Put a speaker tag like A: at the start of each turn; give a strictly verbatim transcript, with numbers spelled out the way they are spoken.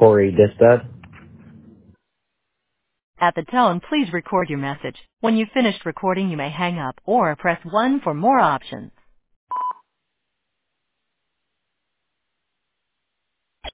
A: Corey Distad.
B: At the tone, please record your message. When you've finished recording, you may hang up or press one for more options.